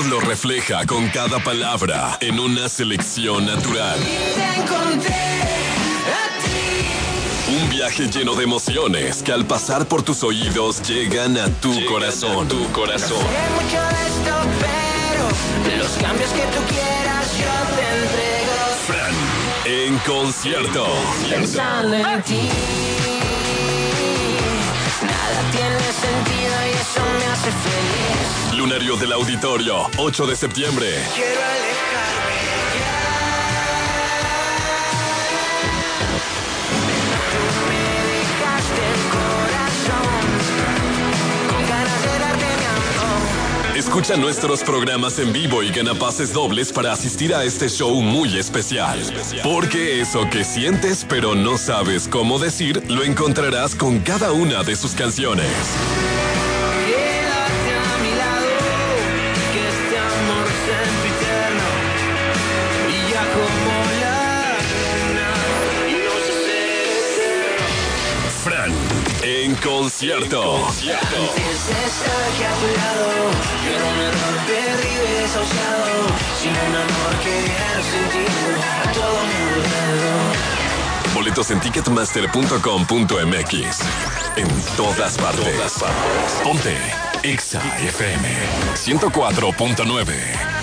lo refleja con cada palabra en una selección natural. Te encontré a ti. Un viaje lleno de emociones que al pasar por tus oídos llegan a tu corazón. No sé mucho de esto, pero los cambios que tú quieras yo te entrego. Fran, en concierto. Pensando en ti, nada tiene sentido y eso me hace feliz. Lunario del Auditorio, 8 de septiembre. Quiero alejarme ya. Tú me dejaste el corazón con ganas de darte mi amor. Escucha nuestros programas en vivo y gana pases dobles para asistir a este show muy especial. Porque eso que sientes pero no sabes cómo decir, lo encontrarás con cada una de sus canciones. Quédate a mi lado, que este amor sea eterno. Y ya como la arena, no se hace eterno. Fran, en concierto. Antes de estar aquí a tu lado, yo era un error perdido y desahuciado, sin un amor que era sentido a todo mi alrededor. Boletos en ticketmaster.com.mx. En todas partes. Ponte Exa FM 104.9.